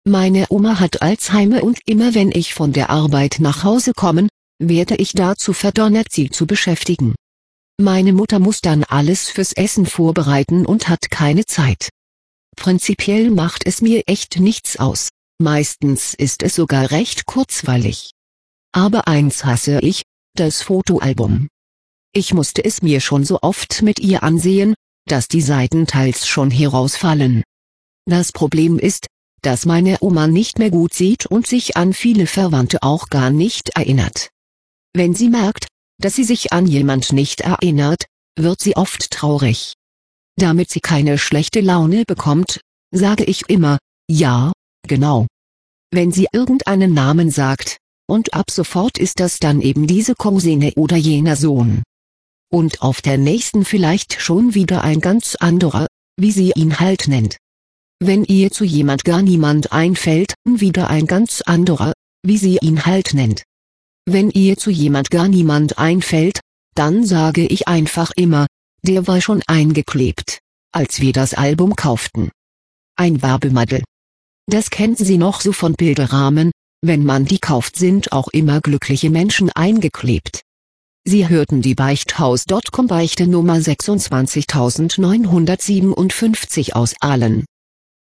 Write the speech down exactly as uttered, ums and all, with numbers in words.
Meine Oma hat Alzheimer und immer wenn ich von der Arbeit nach Hause komme, werde ich dazu verdonnert, sie zu beschäftigen. Meine Mutter muss dann alles fürs Essen vorbereiten und hat keine Zeit. Prinzipiell macht es mir echt nichts aus, meistens ist es sogar recht kurzweilig. Aber eins hasse ich, das Fotoalbum. Ich musste es mir schon so oft mit ihr ansehen, dass die Seiten teils schon herausfallen. Das Problem ist, dass meine Oma nicht mehr gut sieht und sich an viele Verwandte auch gar nicht erinnert. Wenn sie merkt, dass sie sich an jemand nicht erinnert, wird sie oft traurig. Damit sie keine schlechte Laune bekommt, sage ich immer, ja, genau. Wenn sie irgendeinen Namen sagt, und ab sofort ist das dann eben diese Cousine oder jener Sohn. Und auf der nächsten vielleicht schon wieder ein ganz anderer, wie sie ihn halt nennt. Wenn ihr zu jemand gar niemand einfällt, wieder ein ganz anderer, wie sie ihn halt nennt. Wenn ihr zu jemand gar niemand einfällt, dann sage ich einfach immer, der war schon eingeklebt, als wir das Album kauften. Ein Werbemadel. Das kennt sie noch so von Bilderrahmen, wenn man die kauft, sind auch immer glückliche Menschen eingeklebt. Sie hörten die Beichthaus Punkt com Beichte Nummer sechsundzwanzigtausendneunhundertsiebenundfünfzig aus Aalen.